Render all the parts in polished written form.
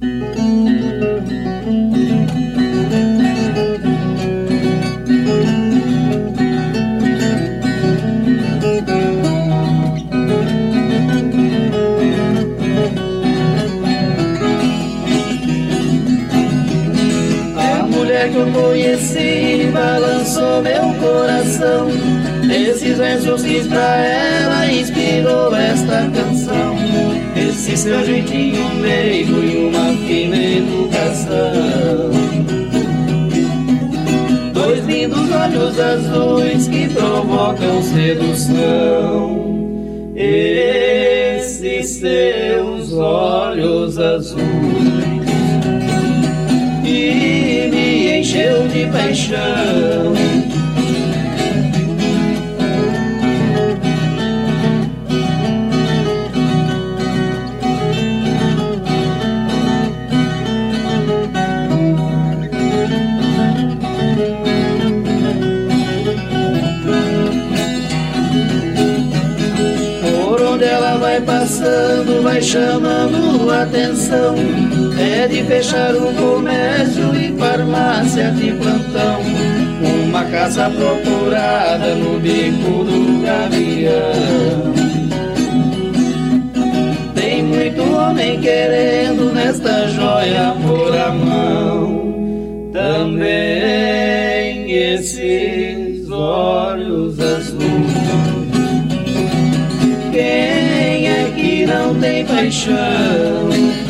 Que eu conheci balançou meu coração. Esses versos fiz pra ela, inspirou esta canção. Esse seu jeitinho meigo e uma fina educação. Dois lindos olhos azuis que provocam sedução. Esses seus olhos azuis encheu de paixão. Por onde ela vai passando, vai chamando atenção. É de fechar o comércio e farmácia de plantão. Uma casa procurada no bico do gavião. Tem muito homem querendo nesta joia pôr a mão. Também esses olhos azuis. Quem é que não tem paixão?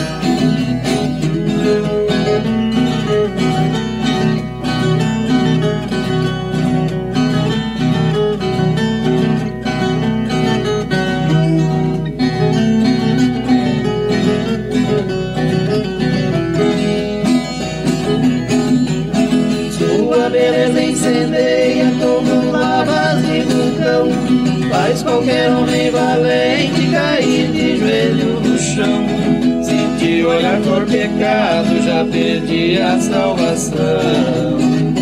Sua beleza incendeia como lavas de vulcão. Faz qualquer homem valente cair de joelho no chão. Se te olhar por pecado, já perdi a salvação.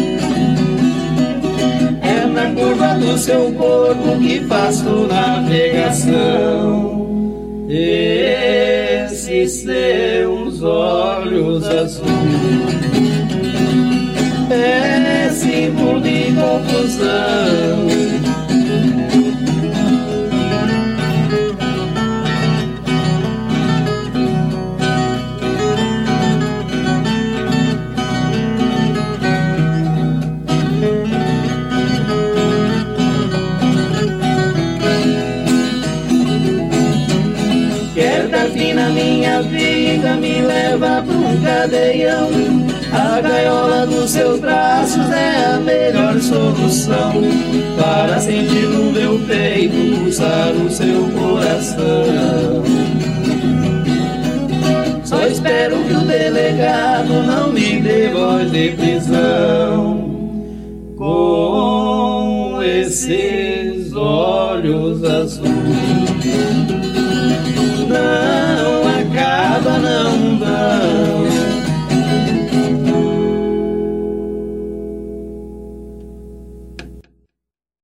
É na curva do seu corpo que faço navegação. Esses seus olhos azuis é símbolo de confusão. Na minha vida me leva pra um cadeião. A gaiola dos seus braços é a melhor solução para sentir no meu peito pulsar o seu coração. Só espero que o delegado não me dê voz de prisão. Com esses olhos azuis não